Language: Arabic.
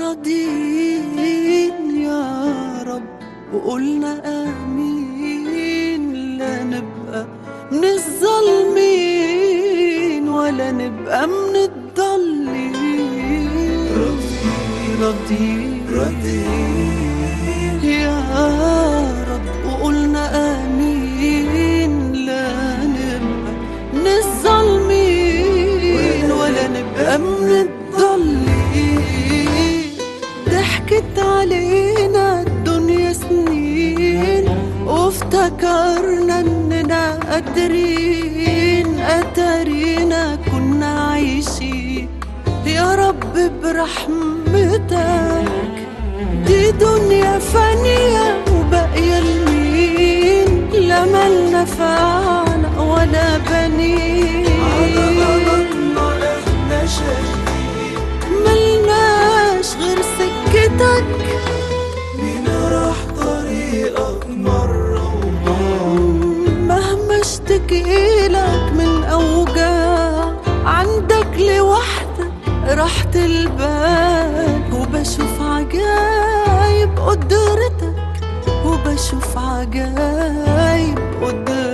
راضين يا رب وقلنا آمين، لا نبقى من الظالمين ولا نبقى من الضالين. راضين يا رب وقلنا آمين، لا نبقى من الظالمين ولا نبقى من الضالين. ضحكت علينا الدنيا سنين وافتكرنا اننا قادرين، اتارينا كنا عايشين يا رب برحمتك. دي دنيا فانية وباقية لمين، لا مالنا فعنا ولا بنين. على غلطنا احنا شايفين، ملناش غير سكتك، مين راح طريقك مرة ومرة. مهما اشتكيلك من أوجاع عندك لوحدك راحة البال. وبشوف عجايب قدرتك، وبشوف عجايب قدرتك.